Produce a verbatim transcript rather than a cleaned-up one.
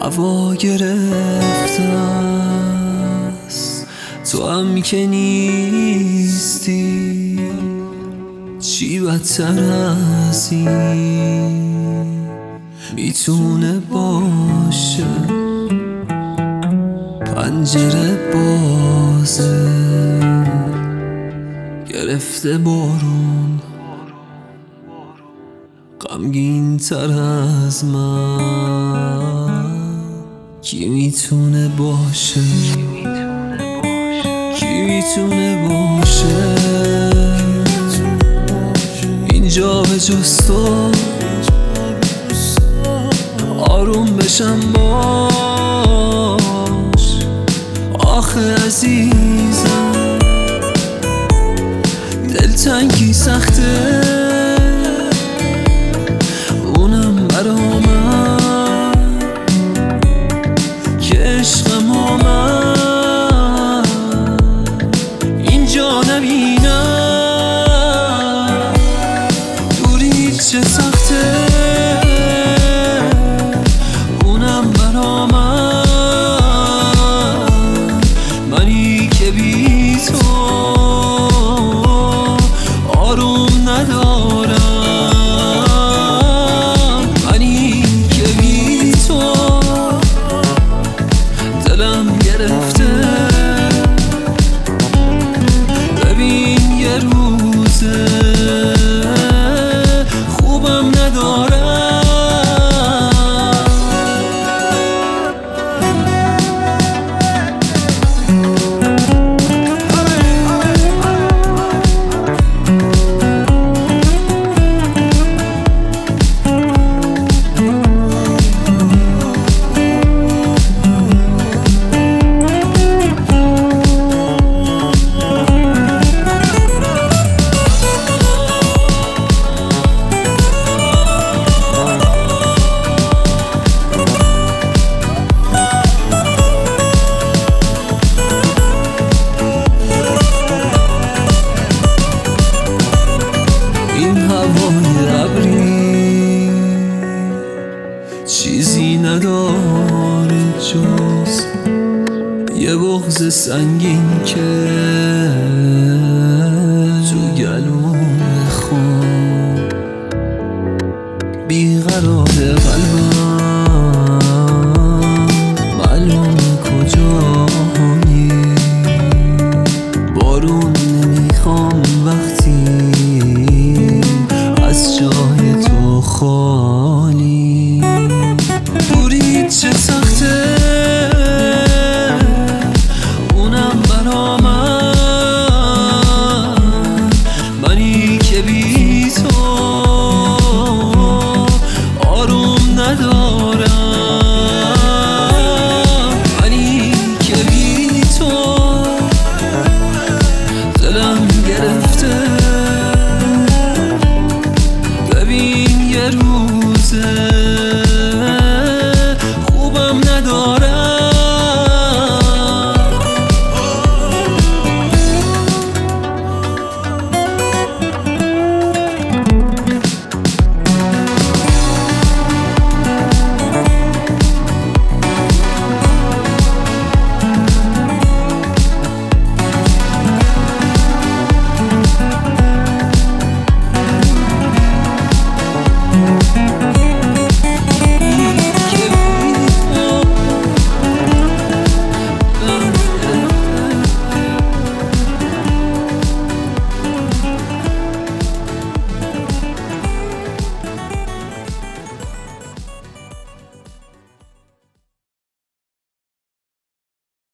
هوا گرفته است، تو هم که نیستی چی بدتر از این میتونه باشه. پنجره بازه گرفته بارون، غمگین تر از من کی میتونه باشه؟ کی میتونه باشه اینجا به جز تو؟ آروم بشم باش آخه عزیزم، دلتنگی سخته اونم برا من که عشقم آمد اینجا نبینم. دوری چه سخته اونم برا من، منی که بی تو آروم ندارم، منی که بی تو دلم گرفته. ببین یه روزه خوبم ندارم. چیزی نداره جز یه بغض سنگین که تو گلوم خون بیقرار قلبم.